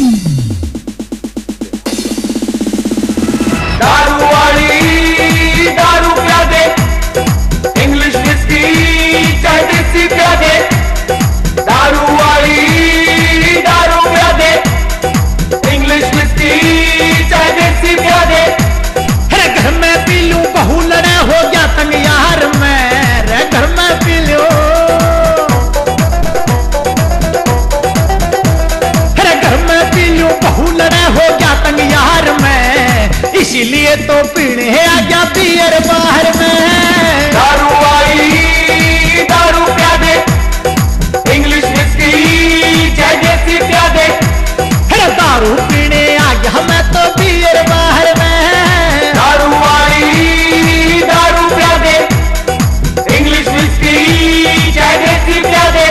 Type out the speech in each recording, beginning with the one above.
दारू वाली दारू पिला दे, इंग्लिश विस्की चाहे देसी पिला दे। दारू वाली दारू पिला दे, इंग्लिश विस्की चाहे देसी पिला दे। अरे घर में पी लूं बहू लड़े हो गया तंग यार मैं, रे घर में पी लूं। अरे घर में पी लूं बहू लड़े हो गया तंग यार मैं, इसीलिए तो पीने है आजा बियर बाहर में। दारू वाली दारू पिला दे, इंग्लिश विस्की चाहे देसी पिला दे। अरे दारू पीने आ गया मैं तो बियर बाहर में। दारू वाली दारू पिला दे, इंग्लिश विस्की चाहे देसी पिला दे।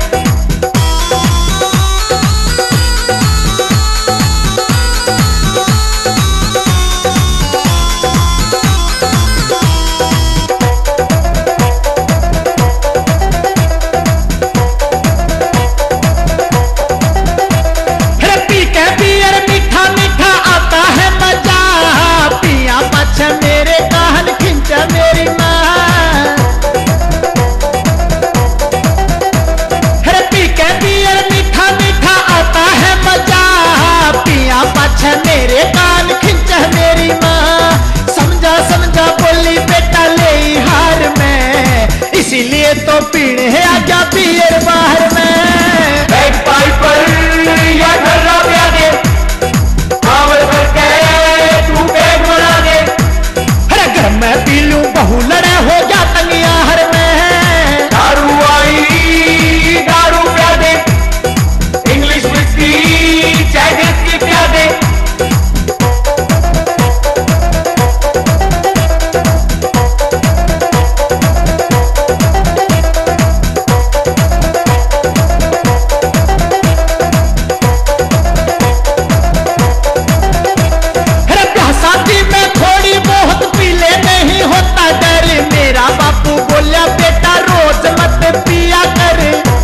अरे पी के बियर मीठा मीठा आता है मजा, पिया पाछे मेरे कान खिंचा मेरी माँ। अरे पी के बियर मीठा मीठा आता है मजा, पिया पाछे मेरे कान खिंचा मेरी माँ। समझा समझा बोली बेटा ले हार में, इसीलिए तो पीने है आजा बियर बाहर में। बैग पाइपर या ढर्रा पिला दे, पावर भर के तू बैग बना दे। अरे घर में पी लूं बहू लड़े हो जा तंग यार में। दारू वाली दारू पिला दे, इंग्लिश विस्की चाहे देसी पिला दे। अरे ब्याह शादी में थोड़ी बहुत पी ले नहीं होता डर, मेरा बापू बोला बेटा रोज मत पिया कर।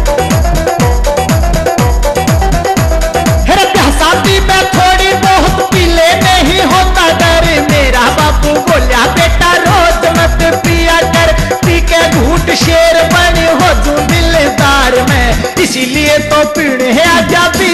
अरे ब्याह शादी में थोड़ी बहुत पी ले नहीं होता डर, मेरा बापू बोला बेटा रोज मत पिया कर। पी के घूट शेर बने हो जू दिलदार में, इसीलिए तो पीने है आजा